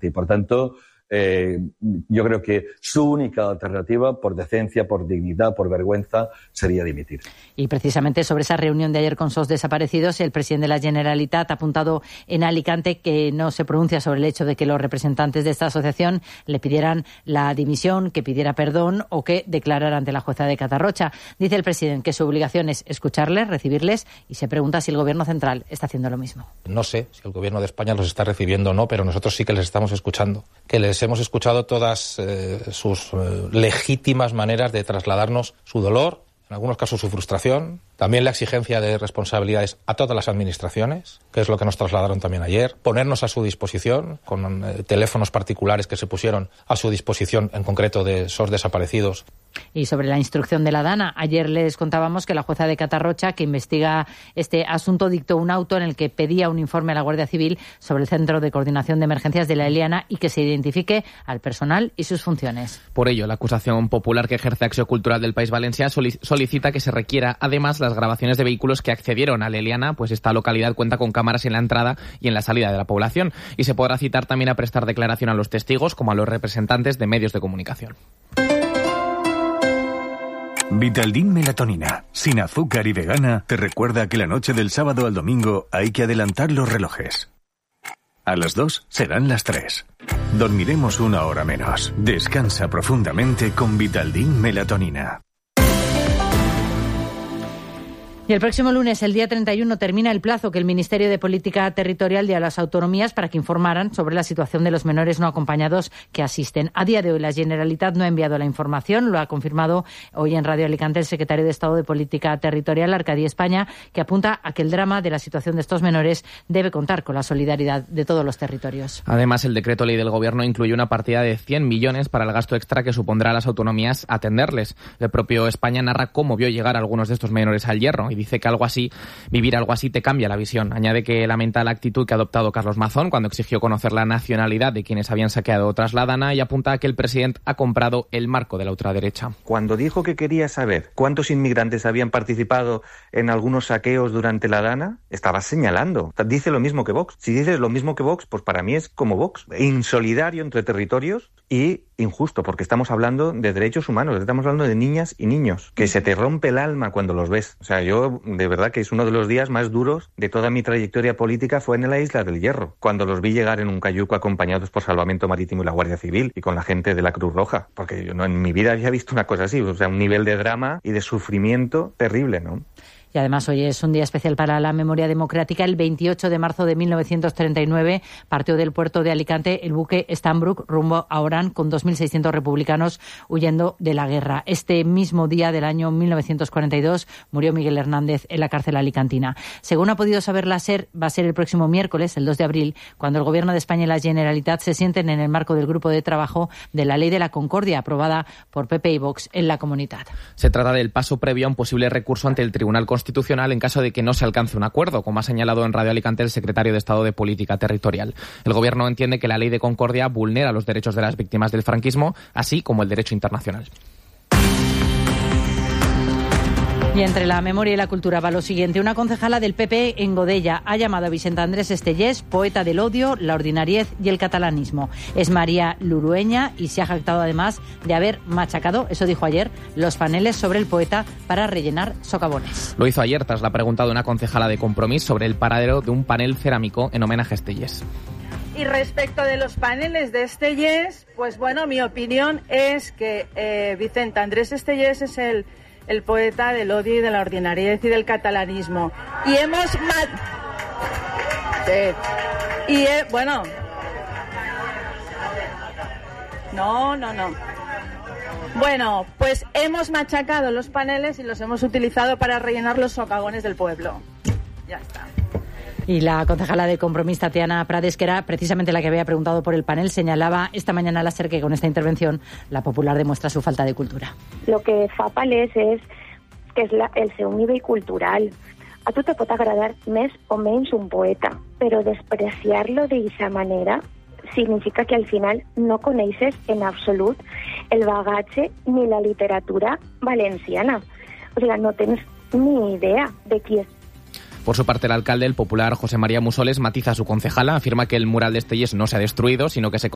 Y por tanto, yo creo que su única alternativa, por decencia, por dignidad, por vergüenza, sería dimitir. Y precisamente sobre esa reunión de ayer con SOS desaparecidos, el presidente de la Generalitat ha apuntado en Alicante que no se pronuncia sobre el hecho de que los representantes de esta asociación le pidieran la dimisión, que pidiera perdón o que declarara ante la jueza de Catarrocha. Dice el presidente que su obligación es escucharles, recibirles, y se pregunta si el gobierno central está haciendo lo mismo. No sé si el gobierno de España los está recibiendo o no, pero nosotros sí que les estamos escuchando. Que les hemos escuchado todas sus legítimas maneras de trasladarnos su dolor, en algunos casos su frustración, también la exigencia de responsabilidades a todas las administraciones, que es lo que nos trasladaron también ayer, ponernos a su disposición con teléfonos particulares que se pusieron a su disposición, en concreto de SOS desaparecidos. Y sobre la instrucción de la DANA, ayer les contábamos que la jueza de Catarrocha, que investiga este asunto, dictó un auto en el que pedía un informe a la Guardia Civil sobre el Centro de Coordinación de Emergencias de la Eliana y que se identifique al personal y sus funciones. Por ello, la acusación popular que ejerce Acción Cultural del País Valencià solicita que se requiera además las grabaciones de vehículos que accedieron a la Eliana, pues esta localidad cuenta con cámaras en la entrada y en la salida de la población, y se podrá citar también a prestar declaración a los testigos como a los representantes de medios de comunicación. Vitaldin Melatonina, sin azúcar y vegana, te recuerda que la noche del sábado al domingo hay que adelantar los relojes. A las 2 serán las 3. Dormiremos 1 hora menos. Descansa profundamente con Vitaldin Melatonina. Y el próximo lunes, el día 31, termina el plazo que el Ministerio de Política Territorial dio a las autonomías para que informaran sobre la situación de los menores no acompañados que asisten. A día de hoy, la Generalitat no ha enviado la información, lo ha confirmado hoy en Radio Alicante el secretario de Estado de Política Territorial, Arcadi España, que apunta a que el drama de la situación de estos menores debe contar con la solidaridad de todos los territorios. Además, el decreto ley del Gobierno incluye una partida de 100 millones para el gasto extra que supondrá a las autonomías atenderles. El propio España narra cómo vio llegar a algunos de estos menores al hierro y dice que vivir algo así te cambia la visión. Añade que lamenta la actitud que ha adoptado Carlos Mazón cuando exigió conocer la nacionalidad de quienes habían saqueado tras la DANA, y apunta a que el presidente ha comprado el marco de la ultraderecha. Cuando dijo que quería saber cuántos inmigrantes habían participado en algunos saqueos durante la DANA, estaba señalando. Dice lo mismo que Vox. Si dices lo mismo que Vox, pues para mí es como Vox. Insolidario entre territorios y injusto, porque estamos hablando de derechos humanos, estamos hablando de niñas y niños, que se te rompe el alma cuando los ves. O sea, yo de verdad que es uno de los días más duros de toda mi trayectoria política fue en la Isla del Hierro, cuando los vi llegar en un cayuco acompañados por Salvamento Marítimo y la Guardia Civil y con la gente de la Cruz Roja, porque yo no en mi vida había visto una cosa así, o sea, un nivel de drama y de sufrimiento terrible, ¿no? Y además hoy es un día especial para la memoria democrática. El 28 de marzo de 1939 partió del puerto de Alicante el buque Stanbrook rumbo a Orán con 2.600 republicanos huyendo de la guerra. Este mismo día del año 1942 murió Miguel Hernández en la cárcel alicantina. Según ha podido saber la SER, va a ser el próximo miércoles, el 2 de abril, cuando el Gobierno de España y la Generalitat se sienten en el marco del grupo de trabajo de la Ley de la Concordia, aprobada por PP y Vox en la Comunitat. Se trata del paso previo a un posible recurso ante el Tribunal Constitucional en caso de que no se alcance un acuerdo, como ha señalado en Radio Alicante el secretario de Estado de Política Territorial. El Gobierno entiende que la Ley de Concordia vulnera los derechos de las víctimas del franquismo, así como el derecho internacional. Y entre la memoria y la cultura va lo siguiente. Una concejala del PP en Godella ha llamado a Vicente Andrés Estellés poeta del odio, la ordinariez y el catalanismo. Es María Lurueña y se ha jactado además de haber machacado, eso dijo ayer, los paneles sobre el poeta para rellenar socavones. Lo hizo ayer tras la pregunta de una concejala de Compromís sobre el paradero de un panel cerámico en homenaje a Estellés. Y respecto de los paneles de Estellés, pues bueno, mi opinión es que Vicente Andrés Estellés es el poeta del odio y de la ordinariedad y del catalanismo. Y hemos... bueno... No. Bueno, pues hemos machacado los paneles y los hemos utilizado para rellenar los socavones del pueblo. Ya está. Y la concejala de Compromís, Tatiana Prades, que era precisamente la que había preguntado por el panel, señalaba esta mañana a la SER que con esta intervención la Popular demuestra su falta de cultura. Lo que fa palès és que és el seu nivell cultural. A tu te pot agradar més o menys un poeta, però despreciar-lo d'aquesta manera significa que al final no coneixes en absolut el bagatge ni la literatura valenciana. O sigui, no tens ni idea de qui és. Por su parte, el alcalde, el popular José María Musoles, matiza a su concejala, afirma que el mural de Estellés no se ha destruido, sino que se